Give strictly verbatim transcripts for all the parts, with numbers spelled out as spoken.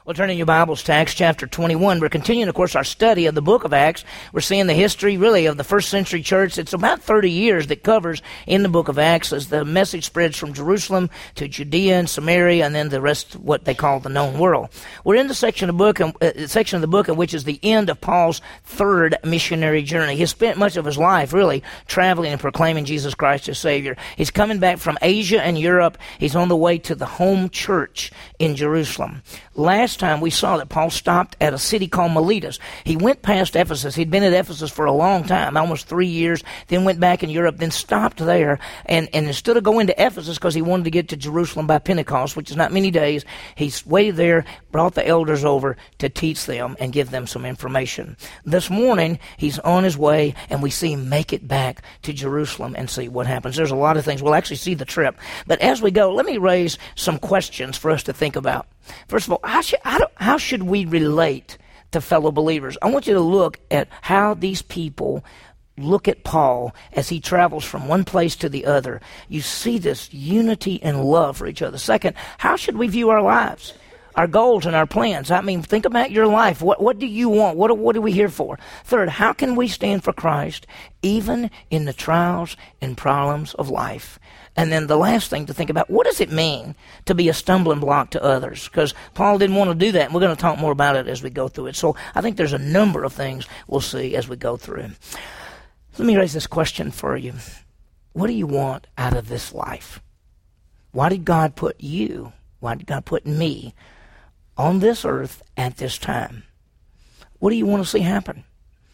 Well, turning your Bibles to Acts chapter twenty-one, we're continuing, of course, our study of the book of Acts. We're seeing the history, really, of the first century church. It's about thirty years that covers in the book of Acts as the message spreads from Jerusalem to Judea and Samaria, and then the rest, what they call the known world. We're in the section of the book, uh, section of the book, in which is the end of Paul's third missionary journey. He spent much of his life, really, traveling and proclaiming Jesus Christ as Savior. He's coming back from Asia and Europe. He's on the way to the home church in Jerusalem. Last time we saw that Paul stopped at a city called Miletus. He went past Ephesus. He'd been at Ephesus for a long time, almost three years, then went back in Europe, then stopped there. And, and instead of going to Ephesus because he wanted to get to Jerusalem by Pentecost, which is not many days, he waited there, brought the elders over to teach them and give them some information. This morning, he's on his way, and we see him make it back to Jerusalem and see what happens. There's a lot of things. We'll actually see the trip. But as we go, let me raise some questions for us to think about. First of all, how should, how, do, how should we relate to fellow believers? I want you to look at how these people look at Paul as he travels from one place to the other. You see this unity and love for each other. Second, how should we view our lives, our goals and our plans? I mean, think about your life. What, what do you want? What, what are we here for? Third, how can we stand for Christ even in the trials and problems of life? And then the last thing to think about, what does it mean to be a stumbling block to others? Because Paul didn't want to do that, and we're going to talk more about it as we go through it. So I think there's a number of things we'll see as we go through. Let me raise this question for you. What do you want out of this life? Why did God put you, why did God put me on this earth at this time? What do you want to see happen?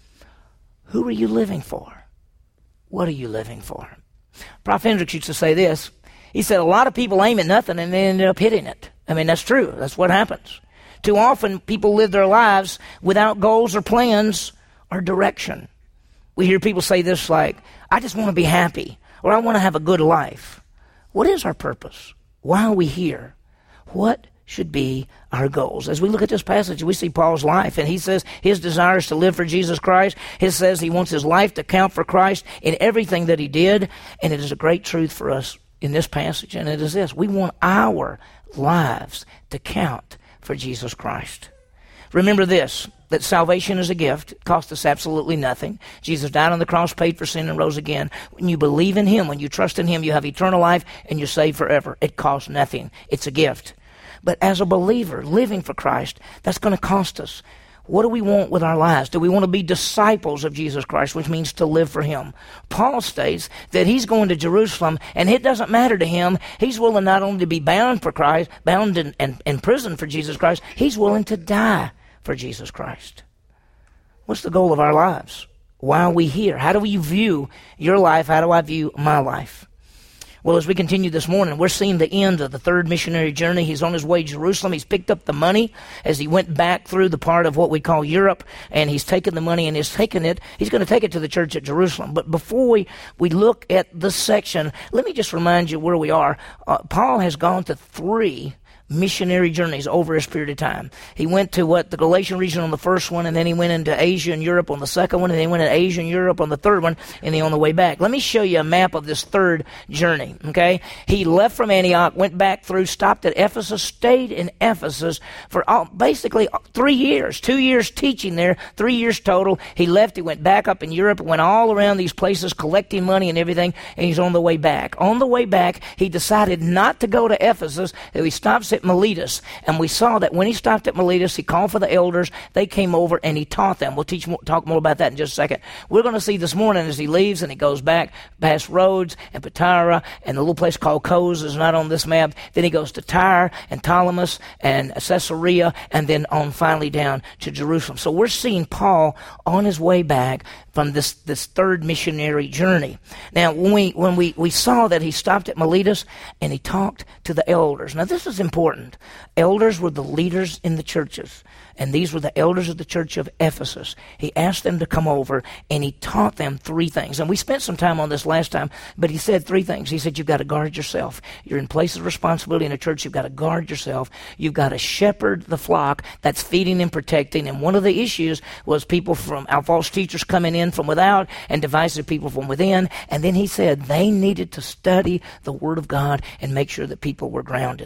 Who are you living for? What are you living for? Prophet Hendricks used to say this. He said, a lot of people aim at nothing and they end up hitting it. I mean, that's true. That's what happens. Too often, people live their lives without goals or plans or direction. We hear people say this like, I just want to be happy, or I want to have a good life. What is our purpose? Why are we here? What should be our goals? As we look at this passage, we see Paul's life, and he says his desire is to live for Jesus Christ. He says he wants his life to count for Christ in everything that he did, and it is a great truth for us in this passage, and it is this. We want our lives to count for Jesus Christ. Remember this, that salvation is a gift. It costs us absolutely nothing. Jesus died on the cross, paid for sin, and rose again. When you believe in him, when you trust in him, you have eternal life, and you're saved forever. It costs nothing. It's a gift. But as a believer, living for Christ, that's going to cost us. What do we want with our lives? Do we want to be disciples of Jesus Christ, which means to live for him? Paul states that he's going to Jerusalem, and it doesn't matter to him. He's willing not only to be bound for Christ, bound in, in, in prison for Jesus Christ, he's willing to die for Jesus Christ. What's the goal of our lives? Why are we here? How do we view your life? How do I view my life? Well, as we continue this morning, we're seeing the end of the third missionary journey. He's on his way to Jerusalem. He's picked up the money as he went back through the part of what we call Europe, and he's taken the money and he's taken it. He's going to take it to the church at Jerusalem. But before we, we look at this section, let me just remind you where we are. Uh, Paul has gone to three missionary journeys over his period of time. He went to what the Galatian region on the first one, and then he went into Asia and Europe on the second one, and then he went to Asia and Europe on the third one, and then on the way back. Let me show you a map of this third journey, okay? He left from Antioch, went back through, stopped at Ephesus, stayed in Ephesus for all, basically three years, two years teaching there, three years total. He left, he went back up in Europe, went all around these places collecting money and everything, and he's on the way back. On the way back, he decided not to go to Ephesus, so he stops at Miletus, and we saw that when he stopped at Miletus, he called for the elders. They came over and he taught them. We'll teach more, talk more about that in just a second. We're going to see this morning as he leaves and he goes back past Rhodes and Patara and the little place called Kos is not on this map. Then he goes to Tyre and Ptolemais and Caesarea, and then on finally down to Jerusalem. So we're seeing Paul on his way back from this, this third missionary journey. Now, when we when we, we saw that he stopped at Miletus and he talked to the elders. Now, this is important. Elders were the leaders in the churches, and these were the elders of the church of Ephesus. He asked them to come over, and he taught them three things. And we spent some time on this last time, but he said three things. He said, you've got to guard yourself. You're in places of responsibility in a church. You've got to guard yourself. You've got to shepherd the flock that's feeding and protecting. And one of the issues was people from our false teachers coming in from without and divisive people from within. And then he said they needed to study the Word of God and make sure that people were grounded. That was the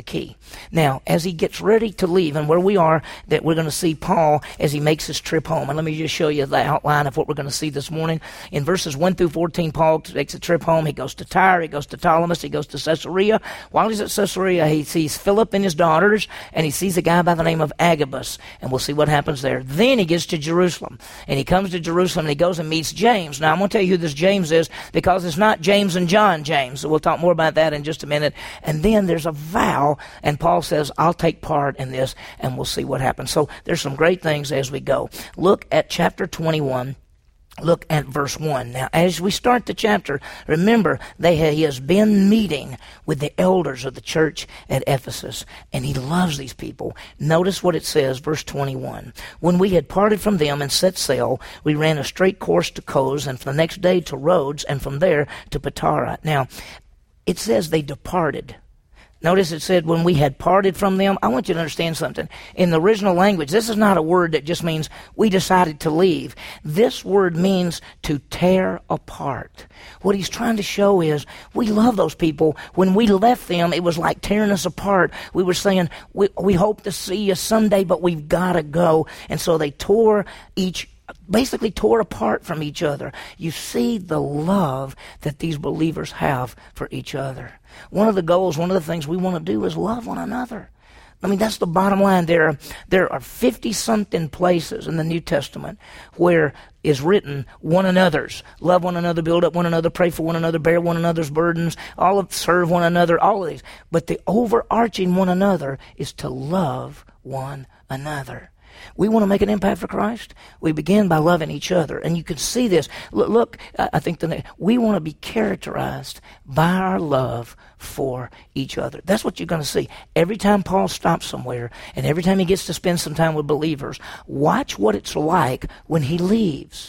key. Now, as he gets ready to leave, and where we are, that we're going to see Paul as he makes his trip home. And let me just show you the outline of what we're going to see this morning. In verses one through fourteen, Paul takes a trip home. He goes to Tyre, he goes to Ptolemais, he goes to Caesarea. While he's at Caesarea, he sees Philip and his daughters, and he sees a guy by the name of Agabus, and we'll see what happens there. Then he gets to Jerusalem, and he comes to Jerusalem, and he goes and meets James. Now, I'm going to tell you who this James is, because it's not James and John James. So we'll talk more about that in just a minute. And then there's a vow, and Paul says, I'll take part in this, and we'll see what happens. So there's some great things as we go. Look at chapter twenty-one. Look at verse one. Now, as we start the chapter, remember, they ha- he has been meeting with the elders of the church at Ephesus, and he loves these people. Notice what it says, verse twenty-one. When we had parted from them and set sail, we ran a straight course to Kos, and from the next day to Rhodes, and from there to Patara. Now, it says they departed. Notice it said, when we had parted from them. I want you to understand something. In the original language, this is not a word that just means we decided to leave. This word means to tear apart. What he's trying to show is we love those people. When we left them, it was like tearing us apart. We were saying, we, we hope to see you someday, but we've got to go. And so they tore each basically tore apart from each other. You see the love that these believers have for each other. One of the goals, one of the things we want to do is love one another. I mean, that's the bottom line. There are, there are fifty-something places in the New Testament where is written one another's. Love one another, build up one another, pray for one another, bear one another's burdens, all of serve one another, all of these. But the overarching one another is to love one another. We want to make an impact for Christ. We begin by loving each other. And you can see this. Look, look I think the, we want to be characterized by our love for each other. That's what you're going to see. Every time Paul stops somewhere, and every time he gets to spend some time with believers, watch what it's like when he leaves.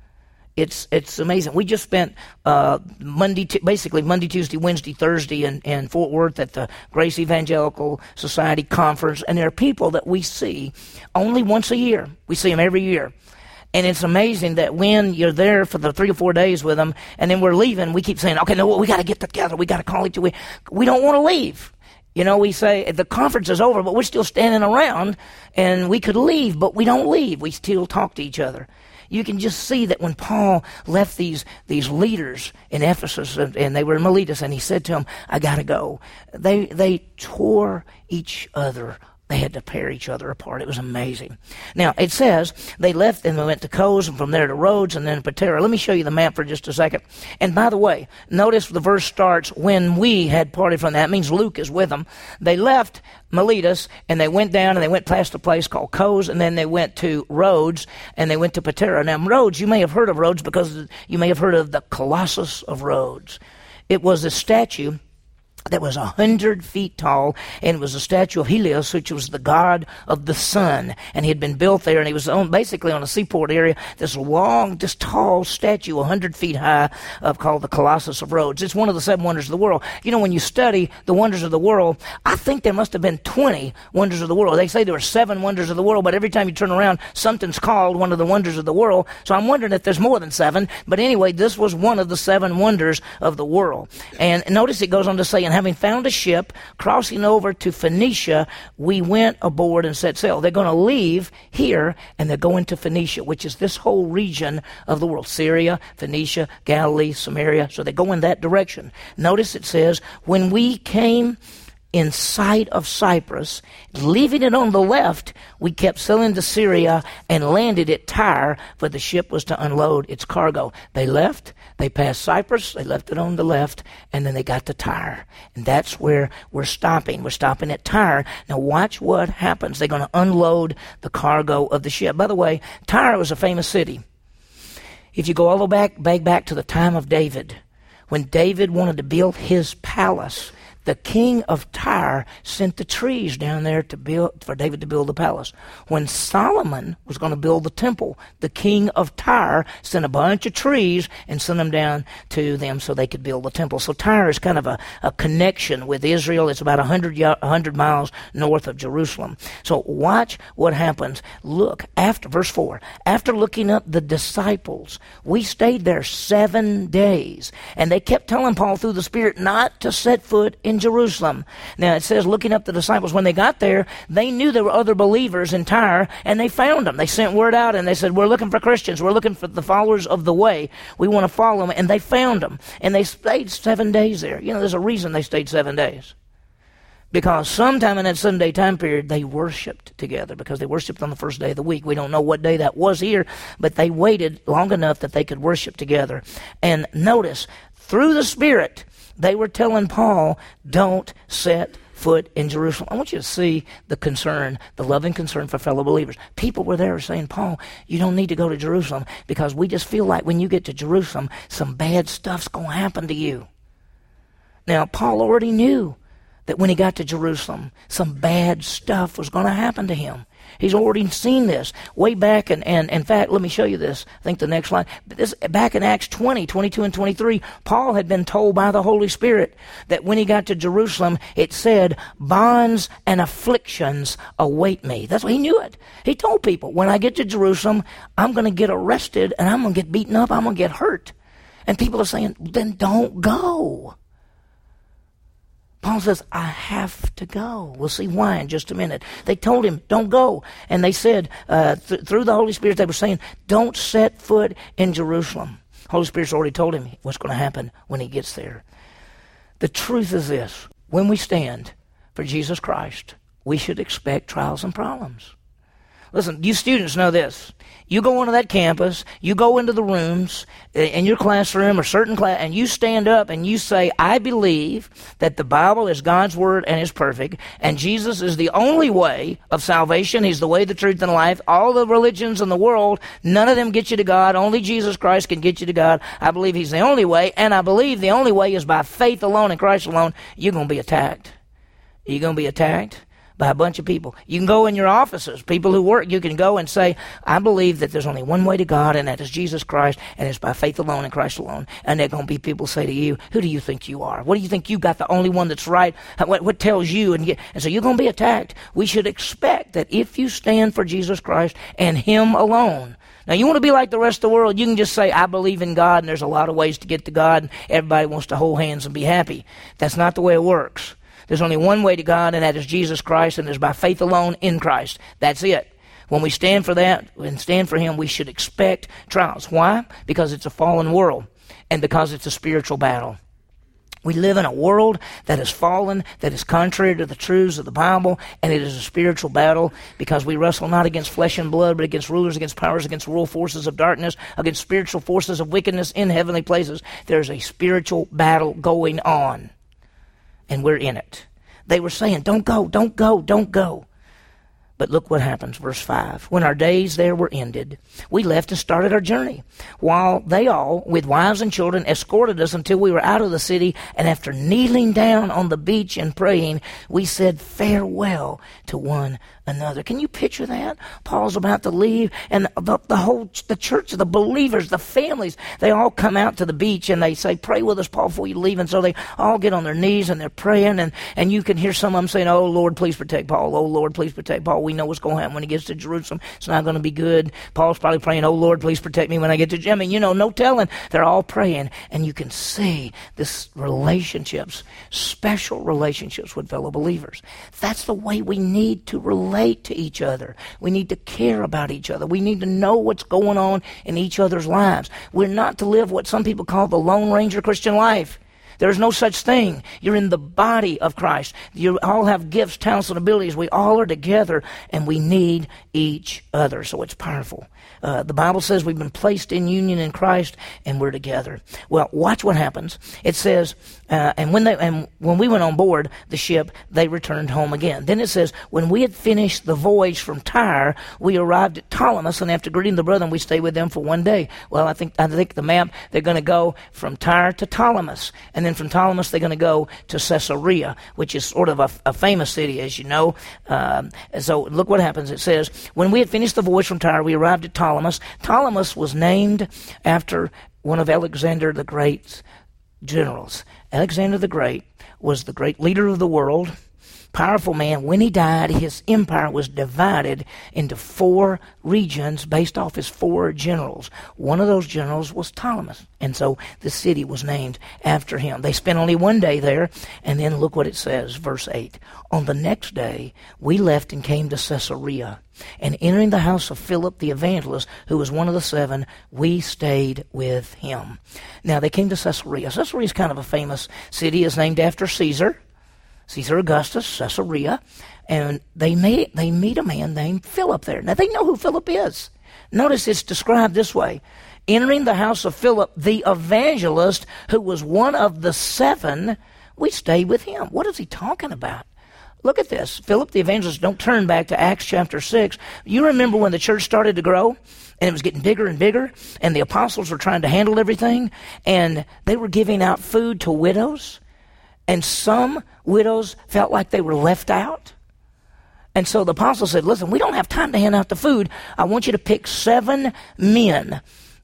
It's it's amazing. We just spent uh, Monday, t- basically Monday, Tuesday, Wednesday, Thursday in, in Fort Worth at the Grace Evangelical Society Conference, and there are people that we see only once a year. We see them every year. And it's amazing that when you're there for the three or four days with them, and then we're leaving, we keep saying, okay, no, we got to get together. We got to call each other. We, we don't want to leave. You know, we say the conference is over, but we're still standing around, and we could leave, but we don't leave. We still talk to each other. You can just see that when Paul left these these leaders in Ephesus, and, and they were in Miletus, and he said to them, I got to go. They they tore each other. They had to tear each other apart. It was amazing. Now, it says they left and they went to Kos, and from there to Rhodes, and then Patara. Let me show you the map for just a second. And by the way, notice the verse starts, when we had parted from that. It means Luke is with them. They left Miletus, and they went down, and they went past a place called Kos, and then they went to Rhodes, and they went to Patara. Now, Rhodes, you may have heard of Rhodes because you may have heard of the Colossus of Rhodes. It was a statue that was a hundred feet tall, and it was a statue of Helios, which was the god of the sun, and he had been built there, and he was on, basically on a seaport area, this long, this tall statue, a hundred feet high, of called the Colossus of Rhodes. It's one of the seven wonders of the world. You know, when you study the wonders of the world, I think there must have been twenty wonders of the world. They say there were seven wonders of the world, but every time you turn around, something's called one of the wonders of the world, so I'm wondering if there's more than seven, but anyway, this was one of the seven wonders of the world. And notice it goes on to say, and having found a ship, crossing over to Phoenicia, we went aboard and set sail. They're going to leave here, and they're going to Phoenicia, which is this whole region of the world. Syria, Phoenicia, Galilee, Samaria. So they go in that direction. Notice it says, when we came in sight of Cyprus, leaving it on the left, we kept sailing to Syria and landed at Tyre, for the ship was to unload its cargo. They left, they passed Cyprus, they left it on the left, and then they got to Tyre. And that's where we're stopping. We're stopping at Tyre. Now watch what happens. They're going to unload the cargo of the ship. By the way, Tyre was a famous city. If you go all the way back, back, back to the time of David, when David wanted to build his palace, the king of Tyre sent the trees down there to build for David to build the palace. When Solomon was going to build the temple, the king of Tyre sent a bunch of trees and sent them down to them so they could build the temple. So Tyre is kind of a, a connection with Israel. It's about one hundred, one hundred miles north of Jerusalem. So watch what happens. Look, after verse four, after looking up the disciples, we stayed there seven days. And they kept telling Paul through the Spirit not to set foot in in Jerusalem. Now it says, looking up the disciples, when they got there, they knew there were other believers in Tyre, and they found them. They sent word out, and they said, we're looking for Christians. We're looking for the followers of the way. We want to follow them. And they found them. And they stayed seven days there. You know, there's a reason they stayed seven days. Because sometime in that seven-day time period, they worshiped together, because they worshiped on the first day of the week. We don't know what day that was here, but they waited long enough that they could worship together. And notice, through the Spirit, they were telling Paul, don't set foot in Jerusalem. I want you to see the concern, the loving concern for fellow believers. People were there saying, Paul, you don't need to go to Jerusalem, because we just feel like when you get to Jerusalem, some bad stuff's going to happen to you. Now, Paul already knew that when he got to Jerusalem, some bad stuff was going to happen to him. He's already seen this way back, and, and in fact, let me show you this. I think the next slide. This, back in Acts twenty, twenty-two and twenty-three, Paul had been told by the Holy Spirit that when he got to Jerusalem, it said, bonds and afflictions await me. That's what he knew it. He told people, when I get to Jerusalem, I'm going to get arrested, and I'm going to get beaten up, I'm going to get hurt. And people are saying, then don't go. Paul says, I have to go. We'll see why in just a minute. They told him, don't go. And they said, uh, th- through the Holy Spirit, they were saying, don't set foot in Jerusalem. Holy Spirit's already told him what's going to happen when he gets there. The truth is this. When we stand for Jesus Christ, we should expect trials and problems. Listen, you students know this. You go onto that campus, you go into the rooms in your classroom or certain class, and you stand up and you say, I believe that the Bible is God's Word and is perfect, and Jesus is the only way of salvation. He's the way, the truth, and life. All the religions in the world, none of them get you to God. Only Jesus Christ can get you to God. I believe He's the only way, and I believe the only way is by faith alone in Christ alone. You're going to be attacked. You're going to be attacked by a bunch of people. You can go in your offices, people who work, you can go and say, I believe that there's only one way to God, and that is Jesus Christ, and it's by faith alone and Christ alone. And there are going to be people say to you, who do you think you are? What do you think you got, the only one that's right? What, what tells you? And, you, and so you're going to be attacked. We should expect that if you stand for Jesus Christ and Him alone. Now, you want to be like the rest of the world, you can just say, I believe in God, and there's a lot of ways to get to God, and everybody wants to hold hands and be happy. That's not the way it works. There's only one way to God, and that is Jesus Christ, and it's by faith alone in Christ. That's it. When we stand for that and stand for Him, we should expect trials. Why? Because it's a fallen world, and because it's a spiritual battle. We live in a world that is fallen, that is contrary to the truths of the Bible, and it is a spiritual battle because we wrestle not against flesh and blood, but against rulers, against powers, against world forces of darkness, against spiritual forces of wickedness in heavenly places. There's a spiritual battle going on. And we're in it. They were saying, don't go, don't go, don't go. But look what happens, verse five. When our days there were ended, we left and started our journey, while they all, with wives and children, escorted us until we were out of the city, and after kneeling down on the beach and praying, we said farewell to one another. Can you picture that? Paul's about to leave, and the, the whole the church, the believers, the families, they all come out to the beach, and they say, pray with us, Paul, before you leave. And so they all get on their knees, and they're praying, and, and you can hear some of them saying, oh, Lord, please protect Paul. Oh, Lord, please protect Paul. We know what's going to happen when he gets to Jerusalem. It's not going to be good. Paul's probably praying, oh, Lord, please protect me when I get to Jerusalem. I mean, you know, no telling. They're all praying, and you can see this relationships, special relationships with fellow believers. That's the way we need to relate to each other. We need to care about each other. We need to know what's going on in each other's lives. We're not to live what some people call the Lone Ranger Christian life. There's no such thing. You're in the body of Christ. You all have gifts, talents, and abilities. We all are together, and we need each other. So it's powerful. Uh, the Bible says we've been placed in union in Christ, and we're together. Well, watch what happens. It says, uh, and when they and when we went on board the ship, they returned home again. Then it says, when we had finished the voyage from Tyre, we arrived at Ptolemais, and after greeting the brethren, we stayed with them for one day. Well, I think I think the map, they're going to go from Tyre to Ptolemais, and then from Ptolemais, they're going to go to Caesarea, which is sort of a, a famous city, as you know. Um, so look what happens. It says, when we had finished the voyage from Tyre, we arrived at Ptolemais. Ptolemais was named after one of Alexander the Great's generals. Alexander the Great was the great leader of the world. powerful man. When he died, his empire was divided into four regions based off his four generals. One of those generals was Ptolemy, and so the city was named after him. They spent only one day there, and then look what it says, verse eight. On the next day, we left and came to Caesarea, and entering the house of Philip the evangelist, who was one of the seven, we stayed with him. Now, they came to Caesarea. Caesarea is kind of a famous city. It's named after Caesar. Caesar Augustus, Caesarea, and they meet, they meet a man named Philip there. Now, they know who Philip is. Notice it's described this way. Entering the house of Philip, the evangelist, who was one of the seven, we stayed with him. What is he talking about? Look at this. Philip the evangelist, don't turn back to Acts chapter six. You remember when the church started to grow, and it was getting bigger and bigger, and the apostles were trying to handle everything, and they were giving out food to widows. And some widows felt like they were left out. And so the apostle said, listen, we don't have time to hand out the food. I want you to pick seven men,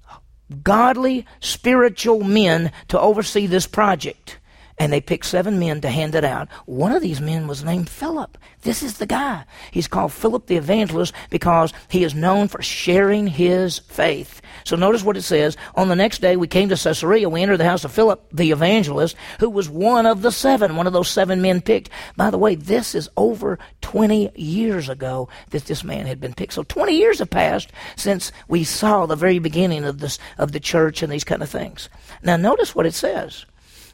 godly, spiritual men, to oversee this project. And they picked seven men to hand it out. One of these men was named Philip. This is the guy. He's called Philip the evangelist because he is known for sharing his faith. So notice what it says. On the next day we came to Caesarea. We entered the house of Philip the evangelist, who was one of the seven, one of those seven men picked. By the way, this is over twenty years ago that this man had been picked. So twenty years have passed since we saw the very beginning of this of the church and these kind of things. Now notice what it says.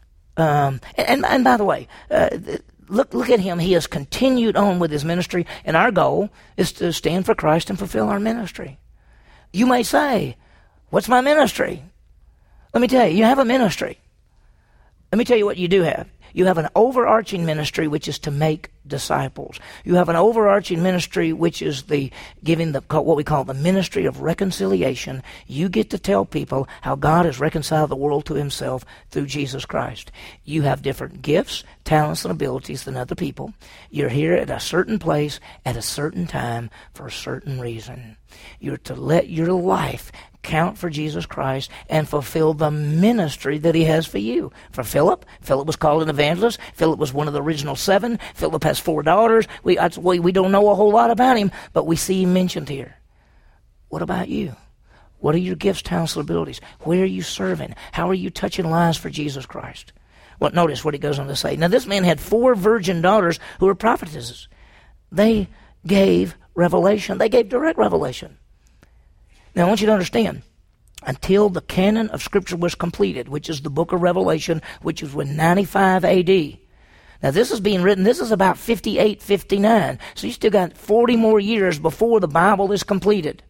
Um, and, and by the way, uh, look look at him. He has continued on with his ministry, and our goal is to stand for Christ and fulfill our ministry. You may say, what's my ministry? Let me tell you, you have a ministry. Let me tell you what you do have. You have an overarching ministry, which is to make disciples. You have an overarching ministry, which is the giving the what we call the ministry of reconciliation. You get to tell people how God has reconciled the world to himself through Jesus Christ. You have different gifts, talents, and abilities than other people. You're here at a certain place at a certain time for a certain reason. You're to let your life count for Jesus Christ and fulfill the ministry that he has for you. For Philip, Philip was called an evangelist. Philip was one of the original seven. Philip has four daughters. We, we, we don't know a whole lot about him, but we see him mentioned here. What about you? What are your gifts, talents, and abilities? Where are you serving? How are you touching lives for Jesus Christ? Well, notice what he goes on to say. Now, this man had four virgin daughters who were prophetesses. They gave revelation. They gave direct revelation. Now, I want you to understand, until the canon of Scripture was completed, which is the book of Revelation, which was in ninety-five A D. Now, this is being written, this is about fifty-eight, fifty-nine. So you still got forty more years before the Bible is completed.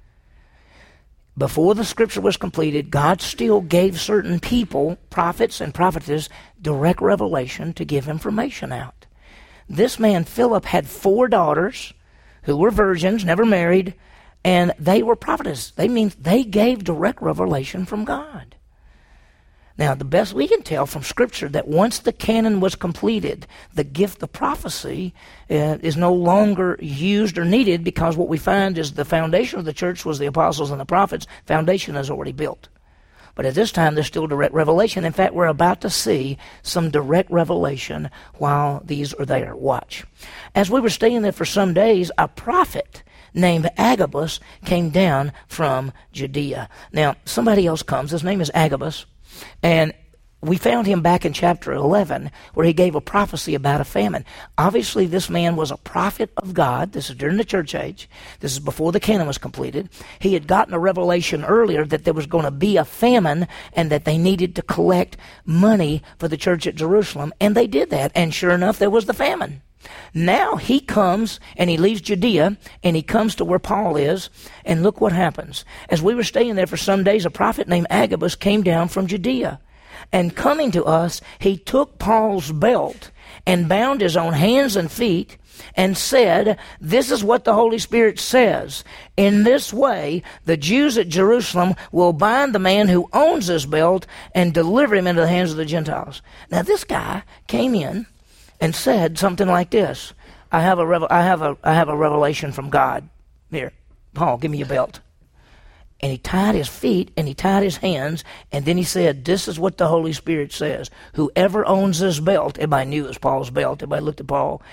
Before the Scripture was completed, God still gave certain people, prophets and prophetesses, direct revelation to give information out. This man, Philip, had four daughters who were virgins, never married, and they were prophetess. They mean they gave direct revelation from God. Now, the best we can tell from Scripture that once the canon was completed, the gift of prophecy uh, is no longer used or needed, because what we find is the foundation of the church was the apostles and the prophets. Foundation is already built. But at this time, there's still direct revelation. In fact, we're about to see some direct revelation while these are there. Watch. As we were staying there for some days, a prophet named Agabus came down from Judea. Now, somebody else comes. His name is Agabus. And we found him back in chapter eleven, where he gave a prophecy about a famine. Obviously, this man was a prophet of God. This is during the church age. This is before the canon was completed. He had gotten a revelation earlier that there was going to be a famine and that they needed to collect money for the church at Jerusalem. And they did that. And sure enough, there was the famine. Now he comes and he leaves Judea and he comes to where Paul is, and look what happens. As we were staying there for some days, a prophet named Agabus came down from Judea, and coming to us, he took Paul's belt and bound his own hands and feet and said, "This is what the Holy Spirit says. In this way, the Jews at Jerusalem will bind the man who owns this belt and deliver him into the hands of the Gentiles." Now this guy came in and said something like this: I have a revel- I have a I have a revelation from God. Here, Paul, give me your belt. And he tied his feet and he tied his hands, and then he said, "This is what the Holy Spirit says. Whoever owns this belt," everybody knew it was Paul's belt. Everybody looked at Paul.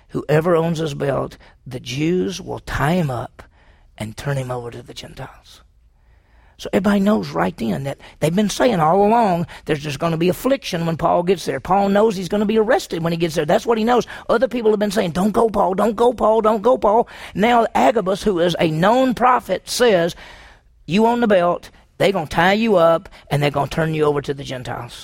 whoever owns his belt, the Jews will tie him up and turn him over to the Gentiles. So everybody knows right then that they've been saying all along there's just going to be affliction when Paul gets there. Paul knows he's going to be arrested when he gets there. That's what he knows. Other people have been saying, don't go, Paul, don't go, Paul, don't go, Paul. Now Agabus, who is a known prophet, says, you own the belt, they're going to tie you up, and they're going to turn you over to the Gentiles.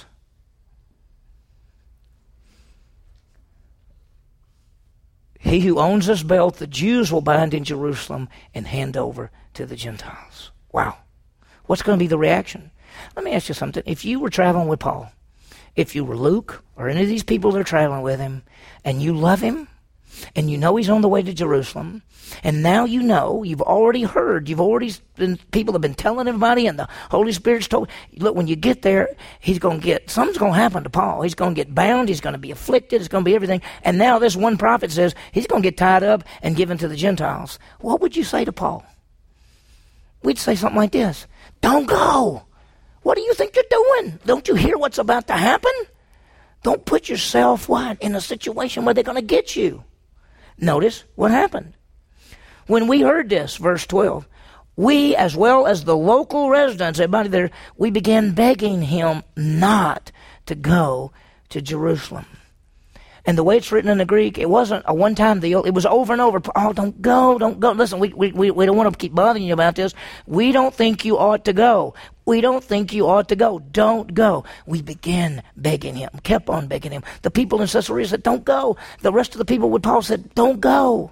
He who owns this belt, the Jews will bind in Jerusalem and hand over to the Gentiles. Wow. What's going to be the reaction? Let me ask you something. If you were traveling with Paul, if you were Luke or any of these people that are traveling with him, and you love him, and you know he's on the way to Jerusalem, and now you know, you've already heard, you've already been, people have been telling everybody, and the Holy Spirit's told, look, when you get there, he's going to get, something's going to happen to Paul. He's going to get bound, he's going to be afflicted, it's going to be everything. And now this one prophet says he's going to get tied up and given to the Gentiles. What would you say to Paul? We'd say something like this. Don't go. What do you think you're doing? Don't you hear what's about to happen? Don't put yourself, what, in a situation where they're going to get you. Notice what happened. When we heard this, verse twelve, we, as well as the local residents, everybody there, we began begging him not to go to Jerusalem. And the way it's written in the Greek, it wasn't a one-time deal. It was over and over. Oh, don't go, don't go. Listen, we, we, we don't want to keep bothering you about this. We don't think you ought to go. We don't think you ought to go. Don't go. We began begging him, kept on begging him. The people in Caesarea said, don't go. The rest of the people with Paul said, don't go.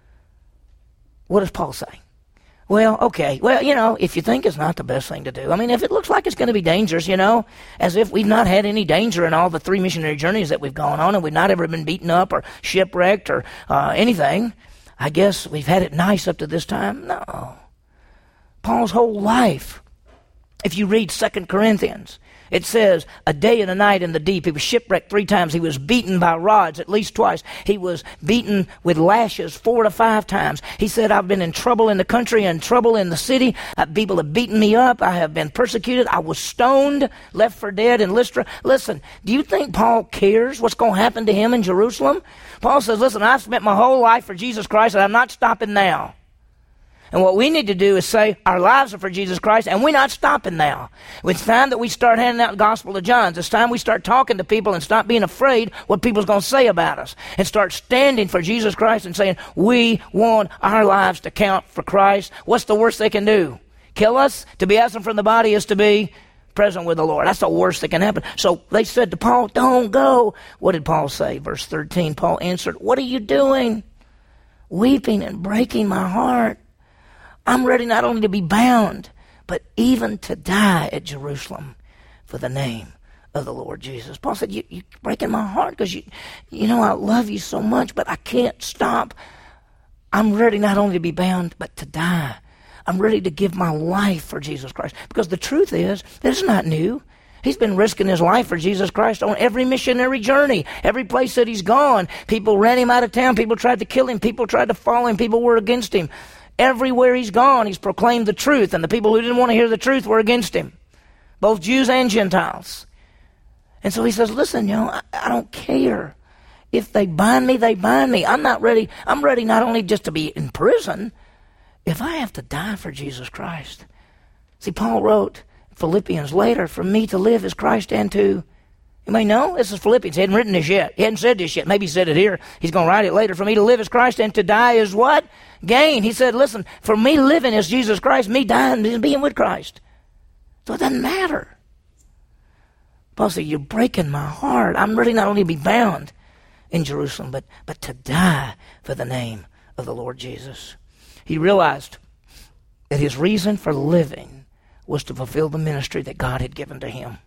What does Paul say? Well, okay. Well, you know, if you think it's not the best thing to do. I mean, if it looks like it's going to be dangerous, you know, as if we've not had any danger in all the three missionary journeys that we've gone on, and we've not ever been beaten up or shipwrecked or uh, anything. I guess we've had it nice up to this time. No. Paul's whole life, if you read Second Corinthians, it says, a day and a night in the deep. He was shipwrecked three times. He was beaten by rods at least twice. He was beaten with lashes four to five times. He said, I've been in trouble in the country and trouble in the city. Uh, people have beaten me up. I have been persecuted. I was stoned, left for dead in Lystra. Listen, do you think Paul cares what's going to happen to him in Jerusalem? Paul says, listen, I've spent my whole life for Jesus Christ, and I'm not stopping now. And what we need to do is say our lives are for Jesus Christ, and we're not stopping now. It's time that we start handing out the gospel to John. It's time we start talking to people and stop being afraid what people's going to say about us, and start standing for Jesus Christ and saying, we want our lives to count for Christ. What's the worst they can do? Kill us? To be absent from the body is to be present with the Lord. That's the worst that can happen. So they said to Paul, don't go. What did Paul say? Verse thirteen, Paul answered, what are you doing? Weeping and breaking my heart. I'm ready not only to be bound, but even to die at Jerusalem for the name of the Lord Jesus. Paul said, you, you're breaking my heart because you, you know I love you so much, but I can't stop. I'm ready not only to be bound, but to die. I'm ready to give my life for Jesus Christ. Because the truth is, this is not new. He's been risking his life for Jesus Christ on every missionary journey. Every place that he's gone, people ran him out of town. People tried to kill him. People tried to follow him. People were against him. Everywhere he's gone, he's proclaimed the truth, and the people who didn't want to hear the truth were against him, both Jews and Gentiles. And so he says, listen, you know, I, I don't care. If they bind me, they bind me. I'm not ready. I'm ready not only just to be in prison, if I have to die for Jesus Christ. See, Paul wrote Philippians later, for me to live is Christ and to... You may know, this is Philippians. He hadn't written this yet. He hadn't said this yet. Maybe he said it here. He's going to write it later. For me to live is Christ and to die is what? Gain. He said, listen, for me living is Jesus Christ. Me dying is being with Christ. So it doesn't matter. Paul said, you're breaking my heart. I'm ready not only to be bound in Jerusalem, but, but to die for the name of the Lord Jesus. He realized that his reason for living was to fulfill the ministry that God had given to him.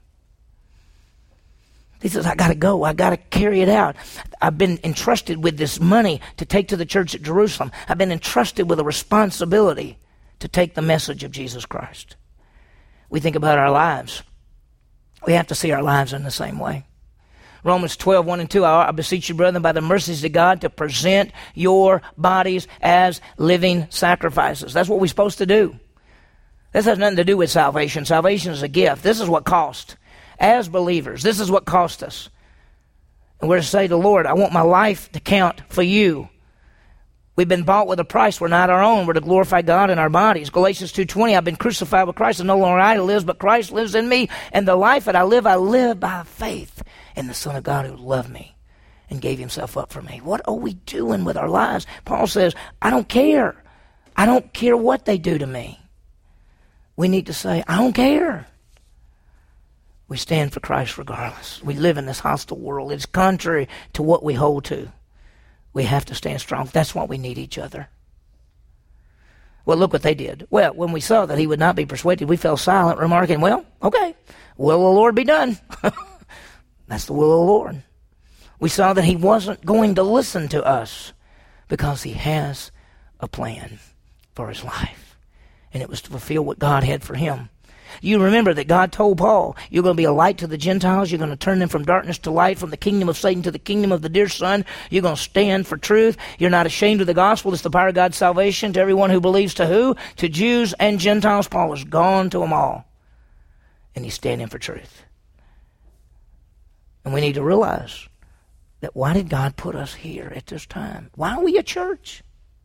He says, I got to go. I got to carry it out. I've been entrusted with this money to take to the church at Jerusalem. I've been entrusted with a responsibility to take the message of Jesus Christ. We think about our lives. We have to see our lives in the same way. Romans twelve, one and two, I beseech you, brethren, by the mercies of God, to present your bodies as living sacrifices. That's what we're supposed to do. This has nothing to do with salvation. Salvation is a gift. This is what cost. As believers, this is what cost us. And we're to say to the Lord, I want my life to count for you. We've been bought with a price. We're not our own. We're to glorify God in our bodies. Galatians two twenty, I've been crucified with Christ, and no longer I live, but Christ lives in me. And the life that I live, I live by faith in the Son of God who loved me and gave himself up for me. What are we doing with our lives? Paul says, I don't care. I don't care what they do to me. We need to say, I don't care. We stand for Christ regardless. We live in this hostile world. It's contrary to what we hold to. We have to stand strong. That's why we need each other. Well, look what they did. Well, when we saw that he would not be persuaded, we fell silent, remarking, well, okay, will the Lord be done? That's the will of the Lord. We saw that he wasn't going to listen to us because he has a plan for his life. And it was to fulfill what God had for him. You remember that God told Paul, you're going to be a light to the Gentiles. You're going to turn them from darkness to light, from the kingdom of Satan to the kingdom of the dear Son. You're going to stand for truth. You're not ashamed of the gospel. It's the power of God's salvation to everyone who believes. To who? To Jews and Gentiles. Paul was gone to them all. And he's standing for truth. And we need to realize that why did God put us here at this time? Why are we a church?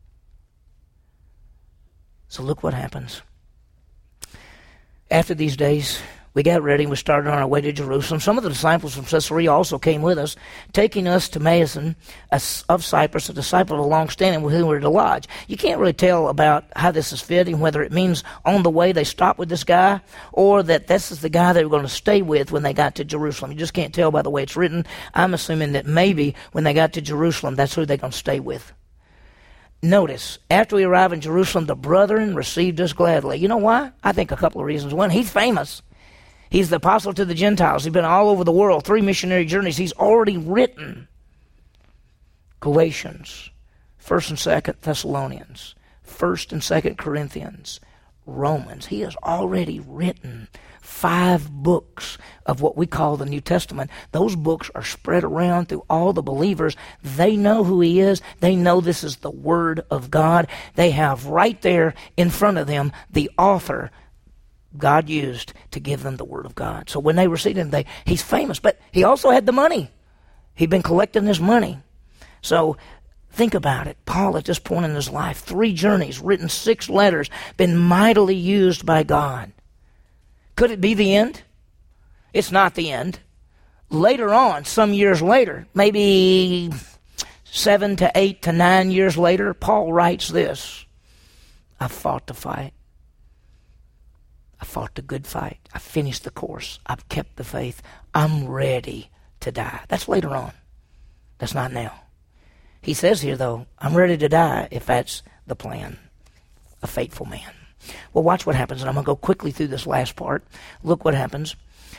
So look what happens. After these days, we got ready and we started on our way to Jerusalem. Some of the disciples from Caesarea also came with us, taking us to Mnason of Cyprus, a disciple of long standing with whom we were to lodge. You can't really tell about how this is fitting, whether it means on the way they stopped with this guy or that this is the guy they were going to stay with when they got to Jerusalem. You just can't tell by the way it's written. I'm assuming that maybe when they got to Jerusalem, that's who they're going to stay with. Notice, after we arrived in Jerusalem, the brethren received us gladly. You know why? I think a couple of reasons. One, he's famous. He's the apostle to the Gentiles. He's been all over the world, three missionary journeys. He's already written Galatians, First and Second Thessalonians, First and Second Corinthians, Romans. He has already written five books of what we call the New Testament. Those books are spread around through all the believers. They know who he is. They know this is the Word of God. They have right there in front of them the author God used to give them the Word of God. So when they received him, they, he's famous, but he also had the money. He'd been collecting this money. So think about it. Paul, at this point in his life, three journeys, written six letters, been mightily used by God. Could it be the end? It's not the end. Later on, some years later, maybe seven to eight to nine years later, Paul writes this. I fought the fight. I fought the good fight. I finished the course. I've kept the faith. I'm ready to die. That's later on. That's not now. He says here, though, I'm ready to die if that's the plan. A faithful man. Well, watch what happens, and I'm going to go quickly through this last part. Look what happens.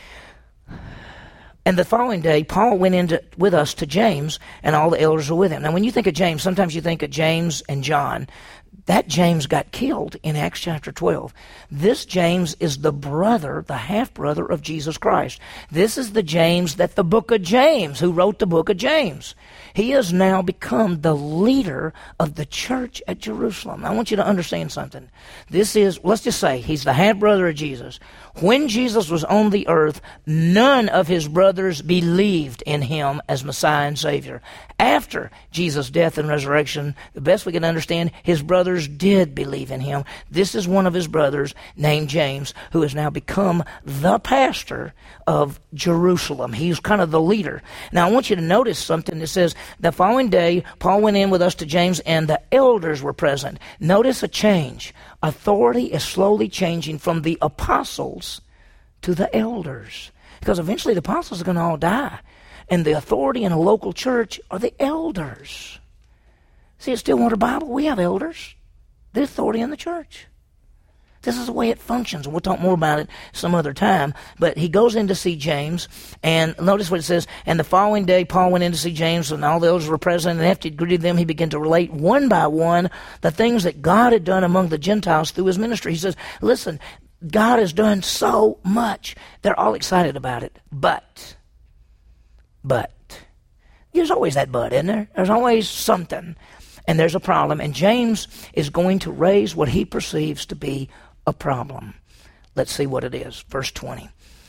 And the following day, Paul went into with us to James, and all the elders were with him. Now, when you think of James, sometimes you think of James and John. That James got killed in Acts chapter twelve. This James is the brother, the half-brother of Jesus Christ. This is the James that the book of James, who wrote the book of James. He has now become the leader of the church at Jerusalem. I want you to understand something. This is, let's just say, he's the half-brother of Jesus. When Jesus was on the earth, none of his brothers believed in him as Messiah and Savior. After Jesus' death and resurrection, the best we can understand, his brothers did believe in him. This is one of his brothers named James, who has now become the pastor of Jerusalem. He's kind of the leader. Now, I want you to notice something that says, the following day, Paul went in with us to James, and the elders were present. Notice a change. Authority is slowly changing from the apostles to the elders. Because eventually the apostles are going to all die. And the authority in a local church are the elders. See, at Stillwater Bible, we have elders. The authority in the church. This is the way it functions, and we'll talk more about it some other time. But he goes in to see James, and notice what it says. And the following day, Paul went in to see James, and all the elders were present. And after he greeted them, he began to relate one by one the things that God had done among the Gentiles through his ministry. He says, listen, God has done so much. They're all excited about it. But, but, there's always that but, isn't there? There's always something. And there's a problem. And James is going to raise what he perceives to be a problem. Let's see what it is. Verse twenty.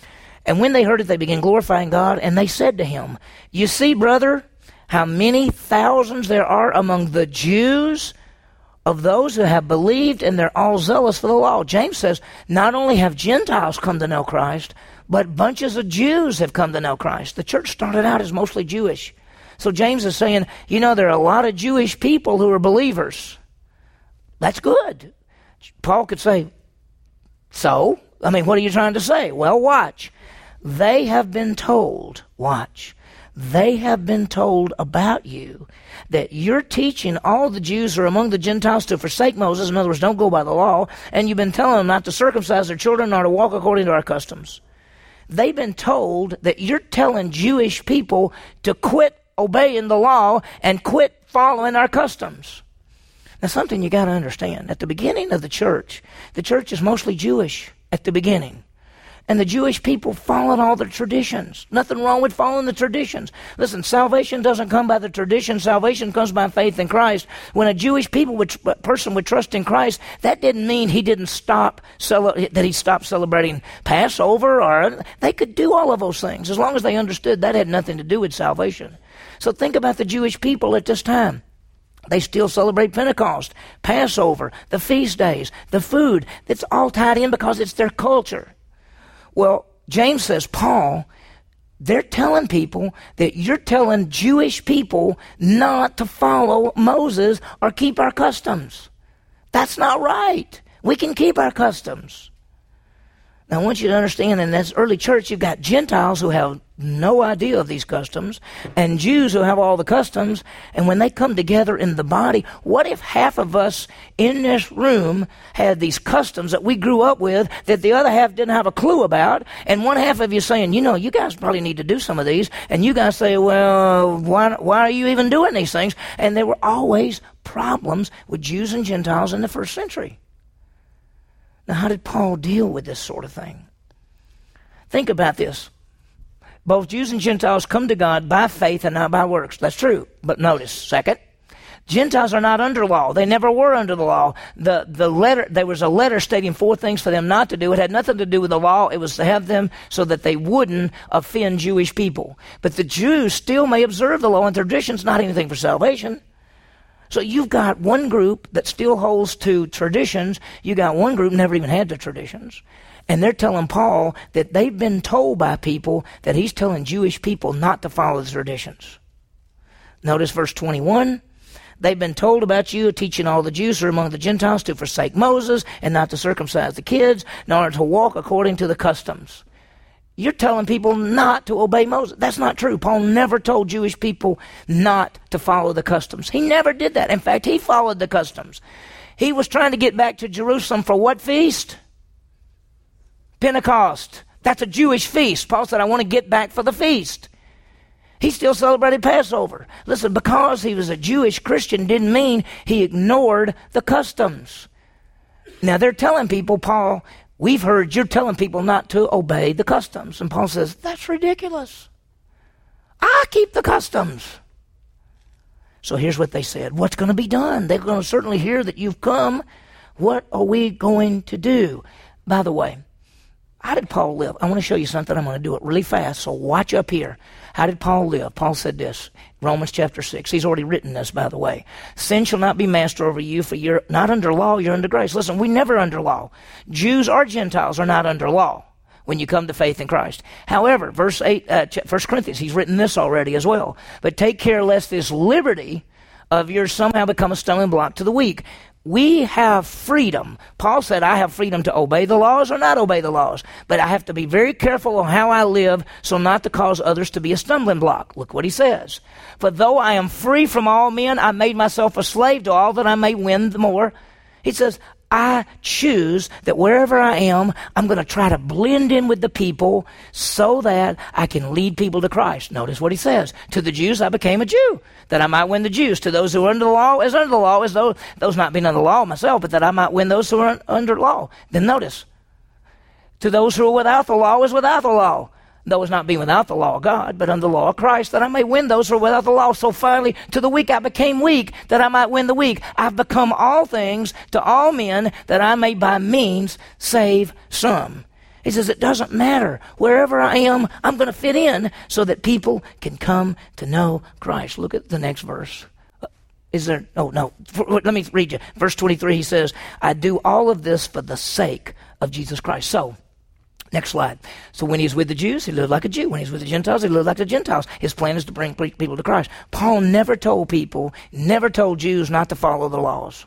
And when they heard it, they began glorifying God, and they said to him, you see, brother, how many thousands there are among the Jews of those who have believed, and they're all zealous for the law. James says, not only have Gentiles come to know Christ, but bunches of Jews have come to know Christ. The church started out as mostly Jewish. So James is saying, you know, there are a lot of Jewish people who are believers. That's good. Paul could say, so? I mean, what are you trying to say? Well, watch. They have been told, watch, they have been told about you that you're teaching all the Jews who are among the Gentiles to forsake Moses. In other words, don't go by the law. And you've been telling them not to circumcise their children nor to walk according to our customs. They've been told that you're telling Jewish people to quit obeying the law and quit following our customs. Now, something you got to understand. At the beginning of the church, the church is mostly Jewish at the beginning. And the Jewish people followed all the traditions. Nothing wrong with following the traditions. Listen, salvation doesn't come by the tradition. Salvation comes by faith in Christ. When a Jewish people would, a person would trust in Christ, that didn't mean he didn't stop, that he stopped celebrating Passover, or they could do all of those things. As long as they understood that had nothing to do with salvation. So think about the Jewish people at this time. They still celebrate Pentecost, Passover, the feast days, the food. It's all tied in because it's their culture. Well, James says, Paul, they're telling people that you're telling Jewish people not to follow Moses or keep our customs. That's not right. We can keep our customs. Now, I want you to understand, in this early church, you've got Gentiles who have no idea of these customs, and Jews who have all the customs, and when they come together in the body, what if half of us in this room had these customs that we grew up with that the other half didn't have a clue about, and one half of you saying, you know, you guys probably need to do some of these, and you guys say, well, why, why are you even doing these things? And there were always problems with Jews and Gentiles in the first century. Now, how did Paul deal with this sort of thing? Think about this. Both Jews and Gentiles come to God by faith and not by works. That's true. But notice, second, Gentiles are not under law. They never were under the law. The, the letter, there was a letter stating four things for them not to do. It had nothing to do with the law. It was to have them so that they wouldn't offend Jewish people. But the Jews still may observe the law and traditions, not anything for salvation. So you've got one group that still holds to traditions. You got one group never even had the traditions. And they're telling Paul that they've been told by people that he's telling Jewish people not to follow the traditions. Notice verse twenty-one. They've been told about you, teaching all the Jews who are among the Gentiles to forsake Moses and not to circumcise the kids, nor to walk according to the customs. You're telling people not to obey Moses. That's not true. Paul never told Jewish people not to follow the customs. He never did that. In fact, he followed the customs. He was trying to get back to Jerusalem for what feast? Pentecost. That's a Jewish feast. Paul said, I want to get back for the feast. He still celebrated Passover. Listen, because he was a Jewish Christian didn't mean he ignored the customs. Now, they're telling people, Paul, we've heard you're telling people not to obey the customs. And Paul says, that's ridiculous. I keep the customs. So here's what they said. What's going to be done? They're going to certainly hear that you've come. What are we going to do? By the way, how did Paul live? I want to show you something. I'm going to do it really fast, so watch up here. How did Paul live? Paul said this, Romans chapter six. He's already written this, by the way. Sin shall not be master over you, for you're not under law, you're under grace. Listen, we're never under law. Jews or Gentiles are not under law when you come to faith in Christ. However, verse eight, uh, First Corinthians, he's written this already as well. But take care lest this liberty of yours somehow become a stumbling block to the weak. We have freedom. Paul said, I have freedom to obey the laws or not obey the laws. But I have to be very careful on how I live so not to cause others to be a stumbling block. Look what he says. For though I am free from all men, I made myself a slave to all that I may win the more. He says, I choose that wherever I am, I'm going to try to blend in with the people so that I can lead people to Christ. Notice what he says. To the Jews, I became a Jew, that I might win the Jews. To those who are under the law, as under the law, as though those not being under the law myself, but that I might win those who are under law. Then notice, to those who are without the law, as without the law. Those not being without the law of God, but under the law of Christ, that I may win those who are without the law. So finally, to the weak I became weak, that I might win the weak. I've become all things to all men, that I may by means save some. He says, it doesn't matter. Wherever I am, I'm going to fit in so that people can come to know Christ. Look at the next verse. Is there, oh no, let me read you. Verse twenty-three, he says, I do all of this for the sake of Jesus Christ. So, next slide. So when he's with the Jews, he lived like a Jew. When he's with the Gentiles, he lived like the Gentiles. His plan is to bring people to Christ. Paul never told people, never told Jews not to follow the laws.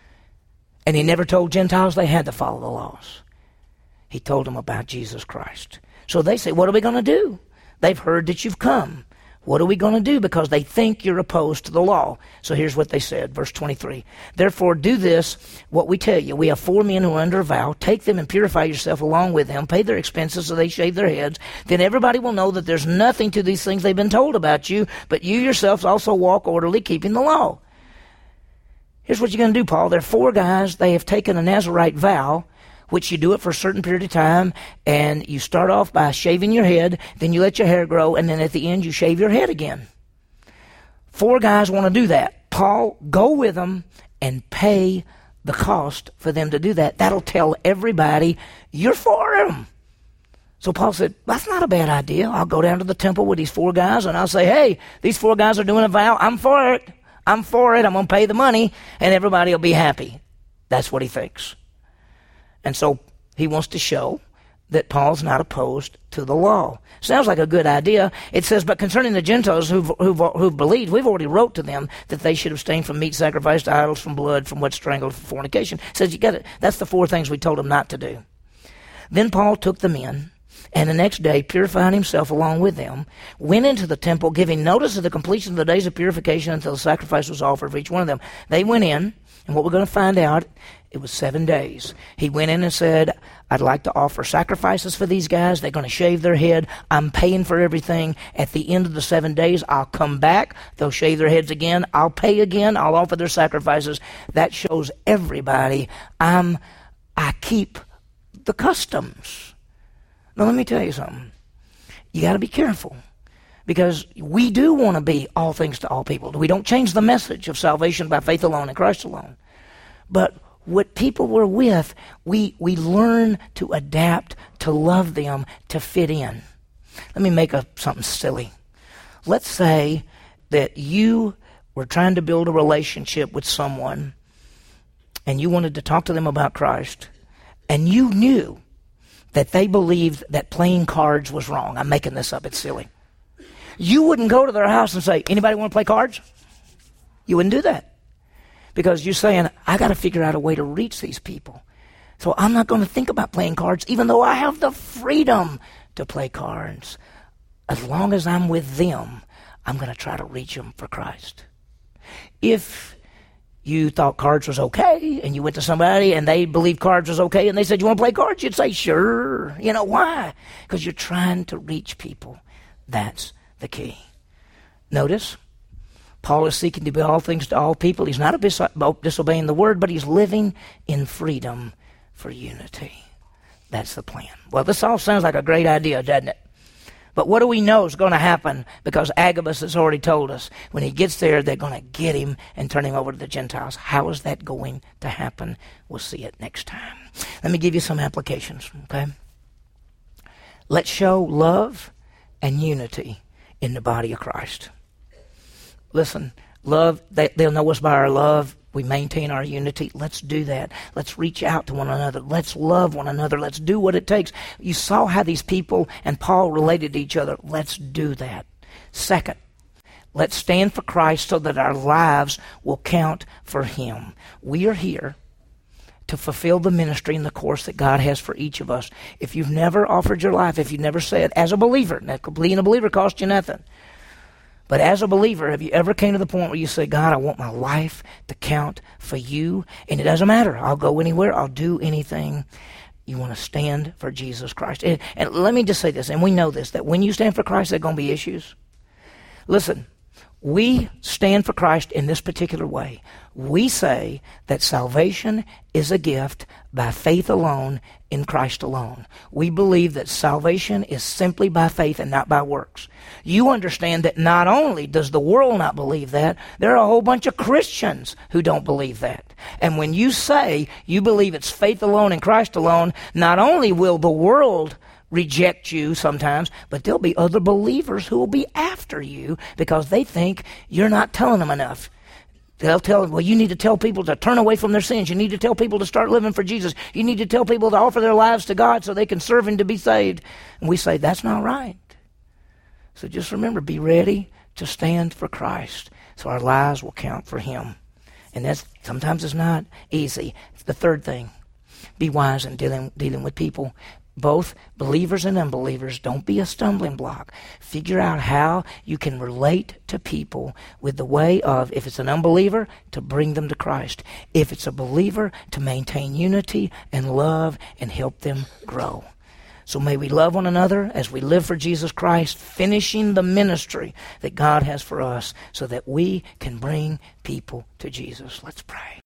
And he never told Gentiles they had to follow the laws. He told them about Jesus Christ. So they say, what are we going to do? They've heard that you've come. What are we going to do? Because they think you're opposed to the law. So here's what they said, verse twenty-three. Therefore do this, what we tell you. We have four men who are under a vow. Take them and purify yourself along with them. Pay their expenses so they shave their heads. Then everybody will know that there's nothing to these things they've been told about you, but you yourselves also walk orderly, keeping the law. Here's what you're going to do, Paul. There are four guys. They have taken a Nazirite vow, which you do it for a certain period of time, and you start off by shaving your head, then you let your hair grow, and then at the end you shave your head again. Four guys want to do that. Paul, go with them and pay the cost for them to do that. That'll tell everybody you're for them. So Paul said, that's not a bad idea. I'll go down to the temple with these four guys, and I'll say, hey, these four guys are doing a vow. I'm for it. I'm for it. I'm going to pay the money, and everybody will be happy. That's what he thinks. And so he wants to show that Paul's not opposed to the law. Sounds like a good idea. It says, but concerning the Gentiles who've, who've, who've believed, we've already wrote to them that they should abstain from meat sacrificed to idols, from blood, from what's strangled, from fornication. It says, you got it. That's the four things we told them not to do. Then Paul took them in, and the next day, purifying himself along with them, went into the temple, giving notice of the completion of the days of purification until the sacrifice was offered for each one of them. They went in, and what we're going to find out, it was seven days. He went in and said, I'd like to offer sacrifices for these guys. They're going to shave their head. I'm paying for everything. At the end of the seven days, I'll come back. They'll shave their heads again. I'll pay again. I'll offer their sacrifices. That shows everybody I'm, I keep the customs. Now, let me tell you something. You got to be careful, because we do want to be all things to all people. We don't change the message of salvation by faith alone in Christ alone. But what people we're with, we, we learn to adapt, to love them, to fit in. Let me make a, something silly. Let's say that you were trying to build a relationship with someone, and you wanted to talk to them about Christ, and you knew that they believed that playing cards was wrong. I'm making this up. It's silly. You wouldn't go to their house and say, anybody want to play cards? You wouldn't do that. Because you're saying, I got to figure out a way to reach these people. So I'm not going to think about playing cards, even though I have the freedom to play cards. As long as I'm with them, I'm going to try to reach them for Christ. If you thought cards was okay, and you went to somebody and they believed cards was okay, and they said, you want to play cards? You'd say, sure. You know why? Because you're trying to reach people. That's the key. Notice, Paul is seeking to be all things to all people. He's not disobeying the word, but he's living in freedom for unity. That's the plan. Well, this all sounds like a great idea, doesn't it? But what do we know is going to happen? Because Agabus has already told us. When he gets there, they're going to get him and turn him over to the Gentiles. How is that going to happen? We'll see it next time. Let me give you some applications, okay? Let's show love and unity in the body of Christ. Listen, love, they, they'll know us by our love. We maintain our unity. Let's do that. Let's reach out to one another. Let's love one another. Let's do what it takes. You saw how these people and Paul related to each other. Let's do that. Second, let's stand for Christ so that our lives will count for him. We are here to fulfill the ministry and the course that God has for each of us. If you've never offered your life, if you've never said, as a believer, now being a believer costs you nothing. But as a believer, have you ever came to the point where you say, God, I want my life to count for you, and it doesn't matter. I'll go anywhere. I'll do anything. You want to stand for Jesus Christ. And, and let me just say this, and we know this, that when you stand for Christ, there are going to be issues. Listen, we stand for Christ in this particular way. We say that salvation is a gift by faith alone in Christ alone. We believe that salvation is simply by faith and not by works. You understand that not only does the world not believe that, there are a whole bunch of Christians who don't believe that. And when you say you believe it's faith alone in Christ alone, not only will the world reject you sometimes, but there'll be other believers who will be after you because they think you're not telling them enough. They'll tell, well, you need to tell people to turn away from their sins. You need to tell people to start living for Jesus. You need to tell people to offer their lives to God so they can serve Him to be saved. And we say, that's not right. So just remember, be ready to stand for Christ so our lives will count for Him. And that's sometimes it's not easy. The third thing, be wise in dealing, dealing with people. Both believers and unbelievers. Don't be a stumbling block. Figure out how you can relate to people with the way of, if it's an unbeliever, to bring them to Christ. If it's a believer, to maintain unity and love and help them grow. So may we love one another as we live for Jesus Christ, finishing the ministry that God has for us so that we can bring people to Jesus. Let's pray.